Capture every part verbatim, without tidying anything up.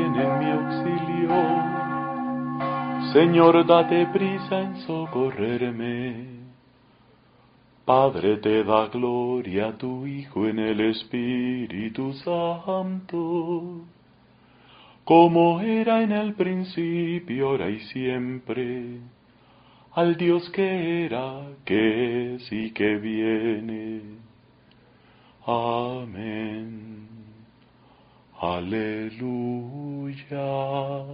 ven en mi auxilio. Señor, date prisa en socorrerme. Padre, te da gloria a tu Hijo en el Espíritu Santo, como era en el principio, ahora y siempre, al Dios que era, que es y que viene. Amén. Aleluya.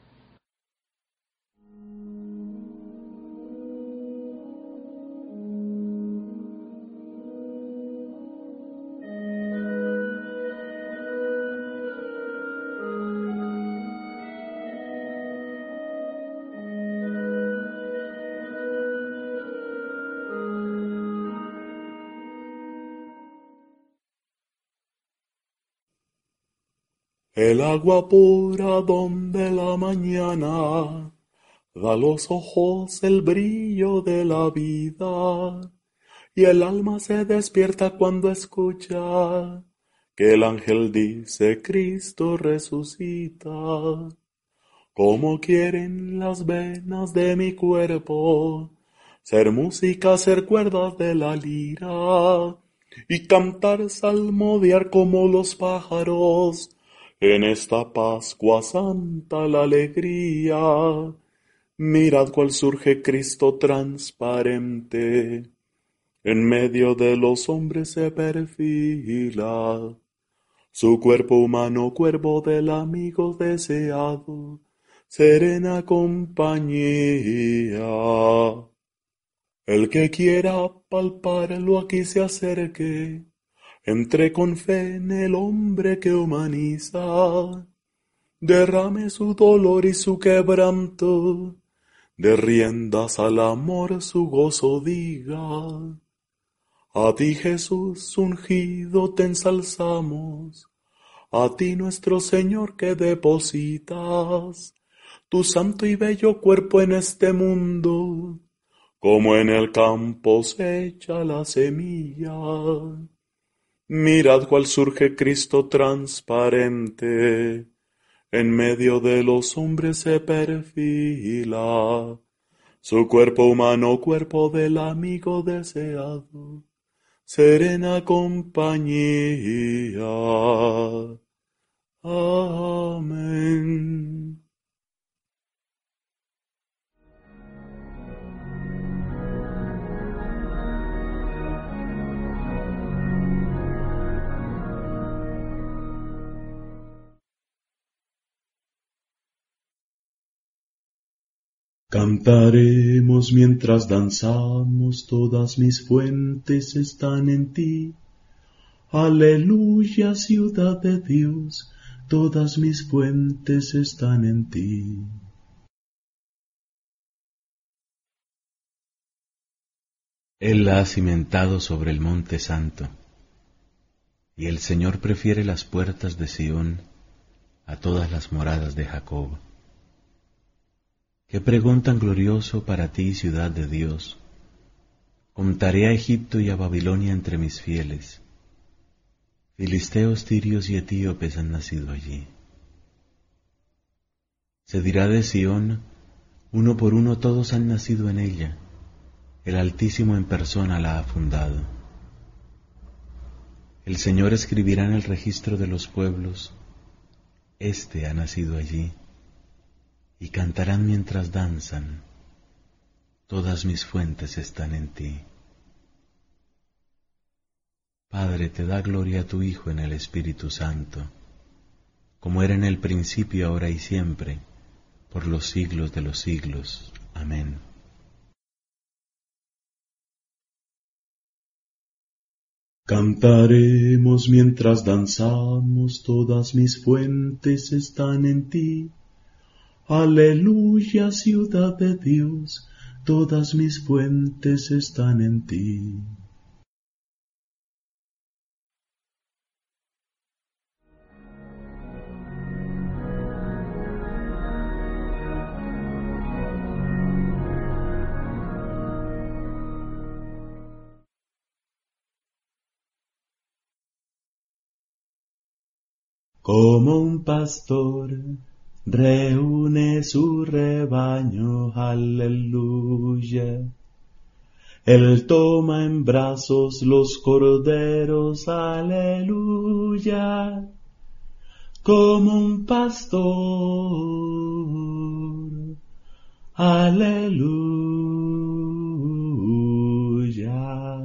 El agua pura donde la mañana da a los ojos el brillo de la vida, y el alma se despierta cuando escucha que el ángel dice Cristo resucita. Como quieren las venas de mi cuerpo ser música, ser cuerdas de la lira, y cantar, salmodiar como los pájaros. En esta Pascua Santa la alegría, mirad cuál surge Cristo transparente, en medio de los hombres se perfila, su cuerpo humano, cuerpo del amigo deseado, serena compañía. El que quiera palparlo aquí se acerque, entre con fe en el hombre que humaniza, derrame su dolor y su quebranto, de riendas al amor su gozo diga. A ti Jesús ungido te ensalzamos, a ti nuestro Señor que depositas tu santo y bello cuerpo en este mundo, como en el campo se echa la semilla. Mirad cuál surge Cristo transparente, en medio de los hombres se perfila, su cuerpo humano, cuerpo del amigo deseado, serena compañía. Amén. Cantaremos mientras danzamos, todas mis fuentes están en ti. Aleluya, ciudad de Dios, todas mis fuentes están en ti. Él la ha cimentado sobre el monte santo, y el Señor prefiere las puertas de Sión a todas las moradas de Jacob. Qué pregón tan glorioso para ti, ciudad de Dios. Contaré a Egipto y a Babilonia entre mis fieles. Filisteos, tirios y etíopes han nacido allí. Se dirá de Sión, uno por uno todos han nacido en ella. El Altísimo en persona la ha fundado. El Señor escribirá en el registro de los pueblos, Este ha nacido allí. Y cantarán mientras danzan, todas mis fuentes están en ti. Padre, te da gloria a tu Hijo en el Espíritu Santo, como era en el principio, ahora y siempre, por los siglos de los siglos. Amén. Cantaremos mientras danzamos, todas mis fuentes están en ti. Aleluya, ciudad de Dios, todas mis fuentes están en ti. Como un pastor reúne su rebaño, aleluya. Él toma en brazos los corderos, aleluya. Como un pastor, aleluya.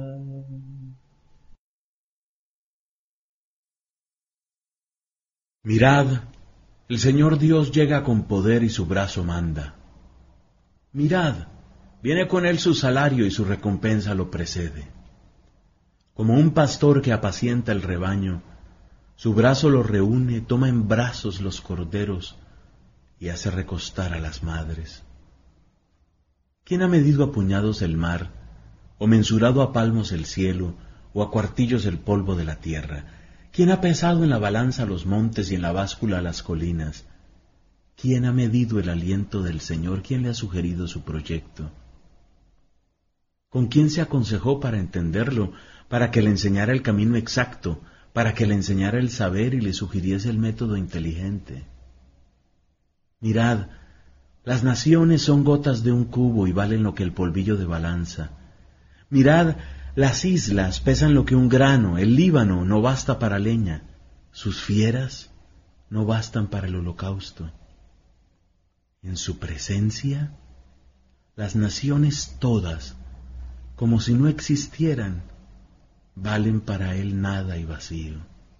Mirad, el Señor Dios llega con poder y su brazo manda. Mirad, viene con él su salario y su recompensa lo precede. Como un pastor que apacienta el rebaño, su brazo los reúne, toma en brazos los corderos y hace recostar a las madres. ¿Quién ha medido a puñados el mar, o mensurado a palmos el cielo, o a cuartillos el polvo de la tierra? ¿Quién ha pesado en la balanza los montes y en la báscula las colinas? ¿Quién ha medido el aliento del Señor? ¿Quién le ha sugerido su proyecto? ¿Con quién se aconsejó para entenderlo, para que le enseñara el camino exacto, para que le enseñara el saber y le sugiriese el método inteligente? Mirad, las naciones son gotas de un cubo y valen lo que el polvillo de balanza. Mirad, las islas pesan lo que un grano, el Líbano no basta para leña, sus fieras no bastan para el holocausto. En su presencia, las naciones todas, como si no existieran, valen para él nada y vacío.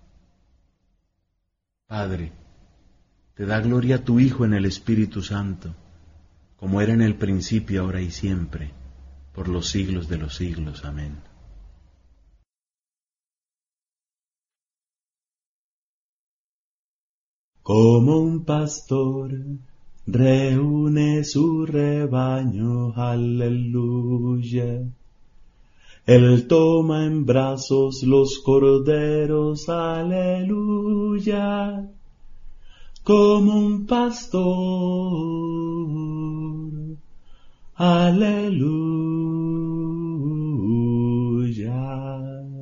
Padre, te da gloria tu Hijo en el Espíritu Santo, como era en el principio, ahora y siempre, por los siglos de los siglos. Amén. Como un pastor reúne su rebaño, aleluya. Él toma en brazos los corderos, aleluya. Como un pastor, aleluya.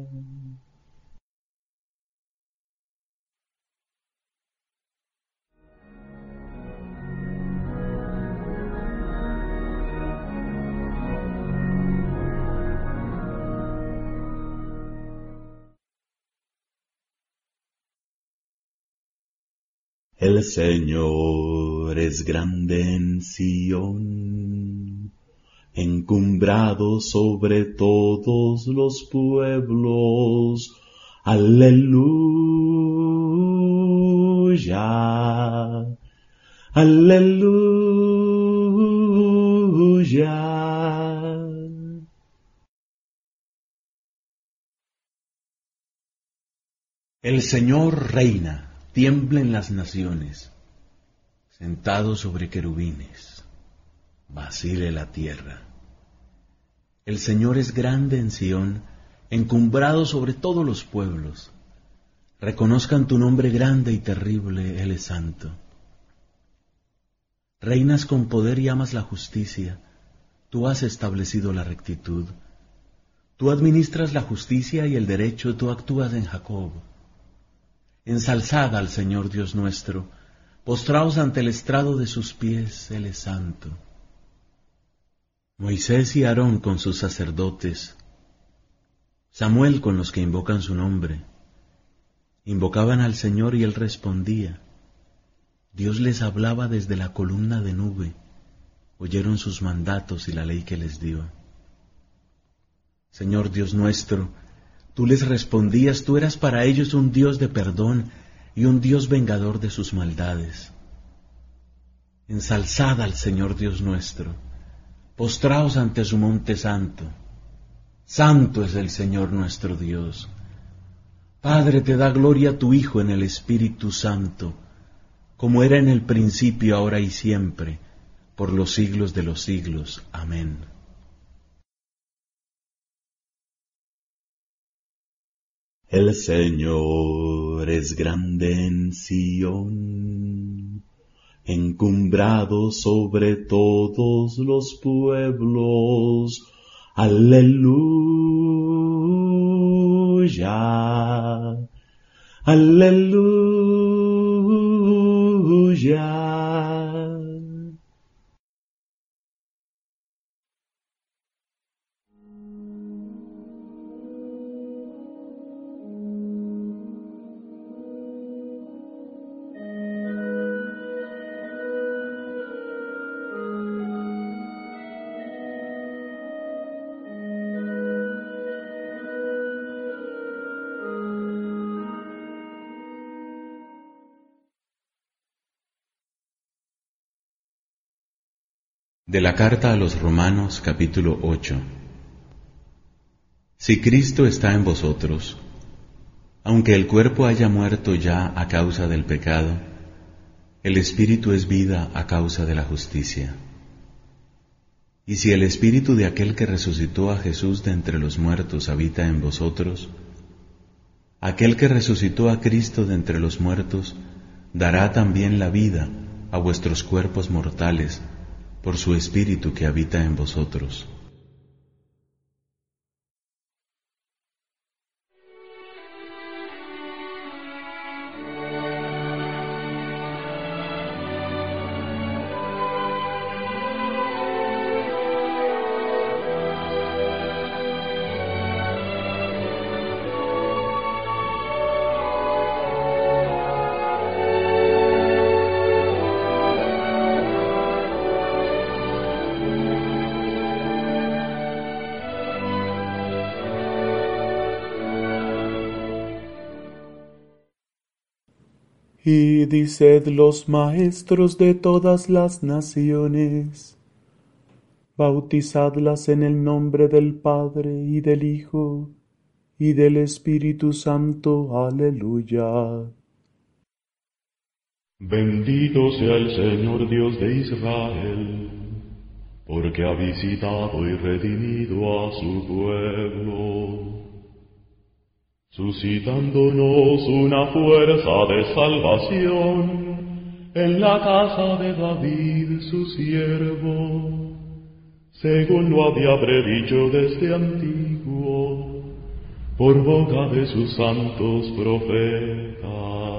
El Señor es grande en Sión, encumbrado sobre todos los pueblos. Aleluya, aleluya. El Señor reina. Tiemblen las naciones, sentado sobre querubines, vacile la tierra. El Señor es grande en Sión, encumbrado sobre todos los pueblos. Reconozcan tu nombre grande y terrible, Él es santo. Reinas con poder y amas la justicia, tú has establecido la rectitud. Tú administras la justicia y el derecho, tú actúas en Jacob. Ensalzad al Señor Dios nuestro, postraos ante el estrado de sus pies, Él es santo. Moisés y Aarón con sus sacerdotes, Samuel con los que invocan su nombre, invocaban al Señor y Él respondía. Dios les hablaba desde la columna de nube, oyeron sus mandatos y la ley que les dio. Señor Dios nuestro, tú les respondías, tú eras para ellos un Dios de perdón y un Dios vengador de sus maldades. Ensalzad al Señor Dios nuestro, postraos ante su monte santo. Santo es el Señor nuestro Dios. Padre, te da gloria tu Hijo en el Espíritu Santo, como era en el principio, ahora y siempre, por los siglos de los siglos. Amén. El Señor es grande en Sión, encumbrado sobre todos los pueblos. Aleluya, aleluya. Aleluya. De la carta a los Romanos, capítulo ocho. Si Cristo está en vosotros, aunque el cuerpo haya muerto ya a causa del pecado, el espíritu es vida a causa de la justicia. Y si el espíritu de aquel que resucitó a Jesús de entre los muertos habita en vosotros, aquel que resucitó a Cristo de entre los muertos dará también la vida a vuestros cuerpos mortales por su espíritu que habita en vosotros. Y diced los maestros de todas las naciones, bautizadlas en el nombre del Padre y del Hijo y del Espíritu Santo. Aleluya. Bendito sea el Señor Dios de Israel, porque ha visitado y redimido a su pueblo, suscitándonos una fuerza de salvación en la casa de David su siervo, según lo había predicho desde antiguo, por boca de sus santos profetas.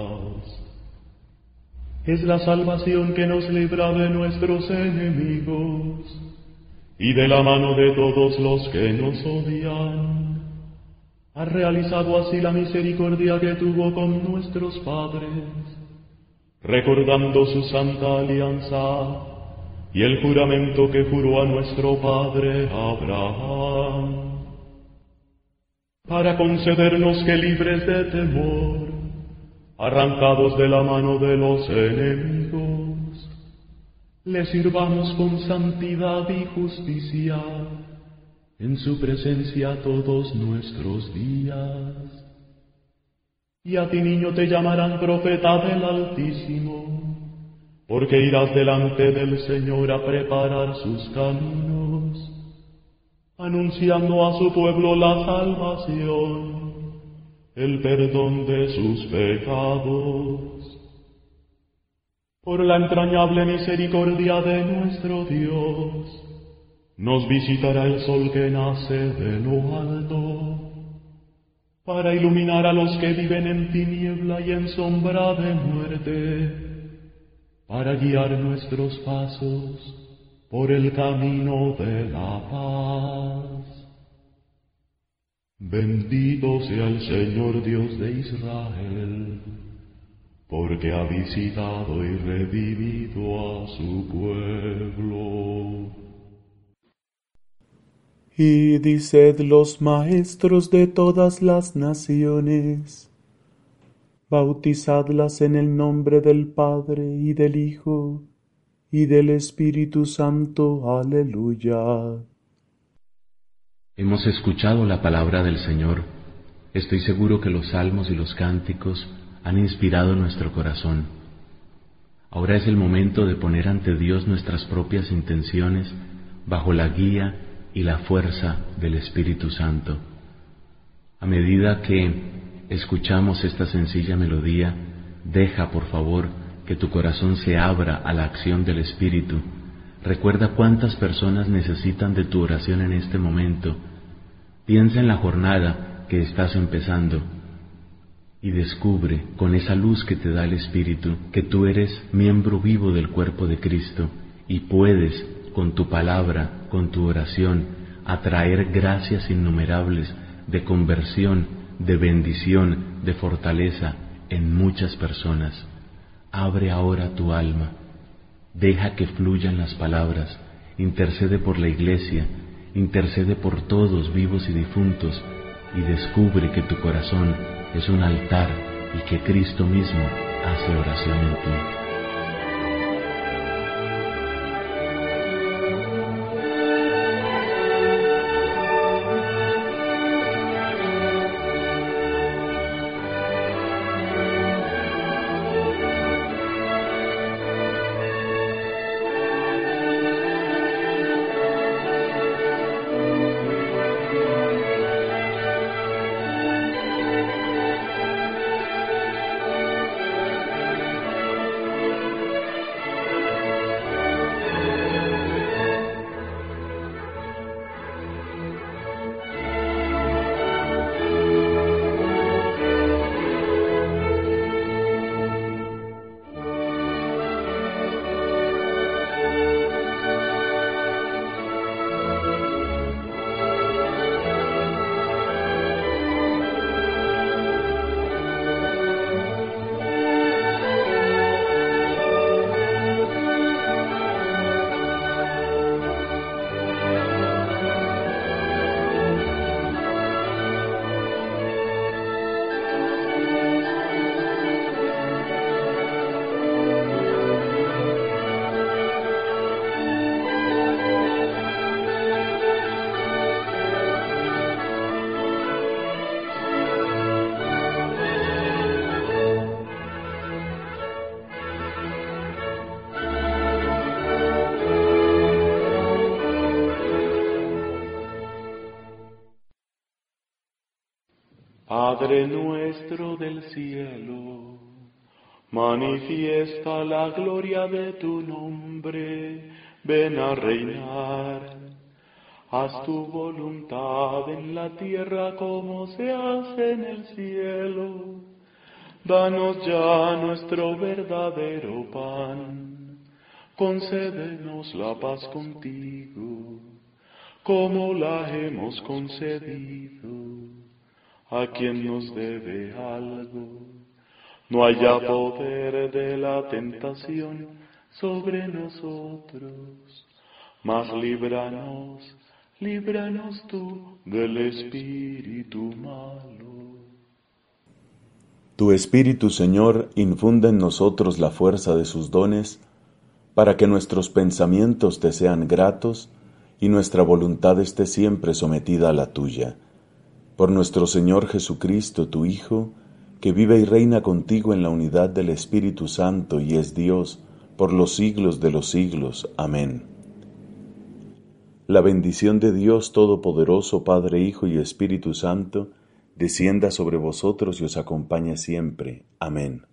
Es la salvación que nos libra de nuestros enemigos y de la mano de todos los que nos odian. Ha realizado así la misericordia que tuvo con nuestros padres, recordando su santa alianza y el juramento que juró a nuestro padre Abraham, para concedernos que, libres de temor, arrancados de la mano de los enemigos, le sirvamos con santidad y justicia en su presencia todos nuestros días. Y a ti, niño, te llamarán profeta del Altísimo, porque irás delante del Señor a preparar sus caminos, anunciando a su pueblo la salvación, el perdón de sus pecados. Por la entrañable misericordia de nuestro Dios, nos visitará el sol que nace de lo alto, para iluminar a los que viven en tiniebla y en sombra de muerte, para guiar nuestros pasos por el camino de la paz. Bendito sea el Señor Dios de Israel, porque ha visitado y redimido a su pueblo. Y diced los maestros de todas las naciones, bautizadlas en el nombre del Padre y del Hijo y del Espíritu Santo. Aleluya. Hemos escuchado la palabra del Señor. Estoy seguro que los salmos y los cánticos han inspirado nuestro corazón. Ahora es el momento de poner ante Dios nuestras propias intenciones bajo la guía y la fuerza del Espíritu Santo. A medida que escuchamos esta sencilla melodía, deja, por favor, que tu corazón se abra a la acción del Espíritu. Recuerda cuántas personas necesitan de tu oración en este momento. Piensa en la jornada que estás empezando y descubre con esa luz que te da el Espíritu que tú eres miembro vivo del cuerpo de Cristo y puedes, con tu palabra, con tu oración, atraer gracias innumerables de conversión, de bendición, de fortaleza en muchas personas. Abre ahora tu alma, deja que fluyan las palabras, intercede por la Iglesia, intercede por todos vivos y difuntos, y descubre que tu corazón es un altar y que Cristo mismo hace oración en ti. Padre nuestro del cielo, manifiesta la gloria de tu nombre, ven a reinar. Haz tu voluntad en la tierra como se hace en el cielo. Danos ya nuestro verdadero pan, concédenos la paz contigo, como la hemos concedido a quien nos debe algo. No haya poder de la tentación sobre nosotros, mas líbranos, líbranos tú del espíritu malo. Tu Espíritu, Señor, infunde en nosotros la fuerza de sus dones, para que nuestros pensamientos te sean gratos y nuestra voluntad esté siempre sometida a la tuya. Por nuestro Señor Jesucristo, tu Hijo, que vive y reina contigo en la unidad del Espíritu Santo y es Dios por los siglos de los siglos. Amén. La bendición de Dios Todopoderoso, Padre, Hijo y Espíritu Santo, descienda sobre vosotros y os acompañe siempre. Amén.